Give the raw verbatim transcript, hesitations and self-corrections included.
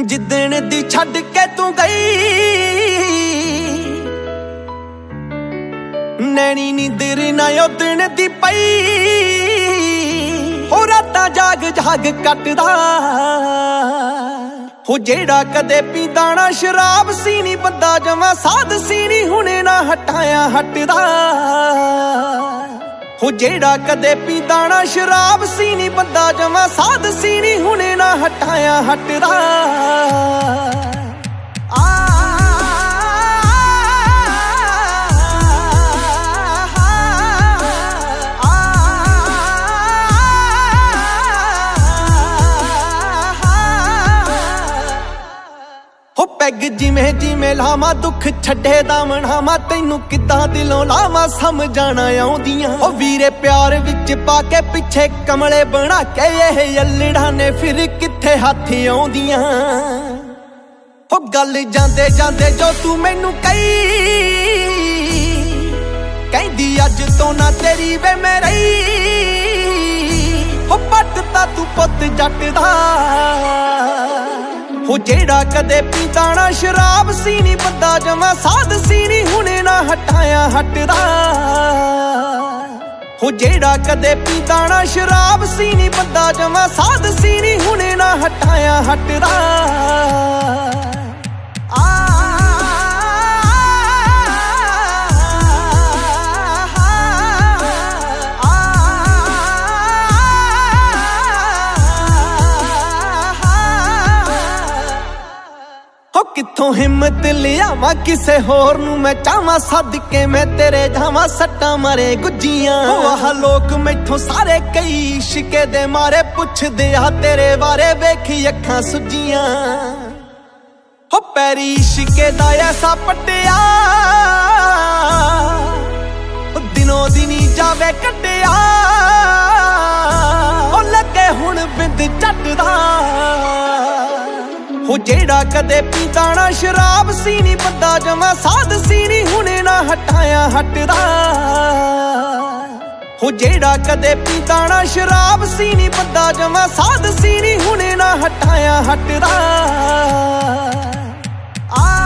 जिद्दण दी छड्ड के तू गई नैनी नींदर ना उदण दी पई हो रातां जाग जाग कटदा हो जेड़ा कदे पींदा ना शराब सी नी बंदा जवां साध सी नी हुणे ना हटाया हटदा हो जेड़ा कदे पींदा ना शराब सी नी बंदा जवां साध सी नी हुणे ना हटाया हटदा हो पैग जिमें जिमें लावा दुख छड्डे दा मनावा तैनू किद्दां दिलों लावा समझाना आउंदियां हो वीरे प्यार विच पाके पिछे कमले बना के ये अल्लड़ा ने फिर किथे हाथ आउंदियां हो गल जांदे जांदे जो तू मैनू कही कहंदी अज तो ना तेरी वे मैं रही हो पटता तू पुत जट दा हो जेड़ा कदे पींदा ना शराब सी नी बंदा जवां साध सी नी हुणे ना हटाया हटदा हो जेड़ा कदे पींदा ना शराब सी नी बंदा जवां साध सी नी हुणे ना हटाया हटदा किथों हिम्मत लियावां किसे होर नू मैं चाहवां सदके मैं तेरे जावां सट्टां मारे गुज्जियां आह लोक मैथों सारे कई इश्के दे मारे पुछदे आ तेरे बारे वेखी अखां सुजियां हो पैरी इश्के दा ऐसा पट्टिया दिनों दिनी जावे कट्टिया ओ लगे हुण बिंद झटदा हो जेड़ा कदे पींदा ना शराब सी नी बंदा जवां साध सी नी हुणे ना हटाया हटदा हो जेड़ा कदे पींदा ना शराब सी नी बंदा जवां साध सी नी हुणे ना हटाया हटदा आ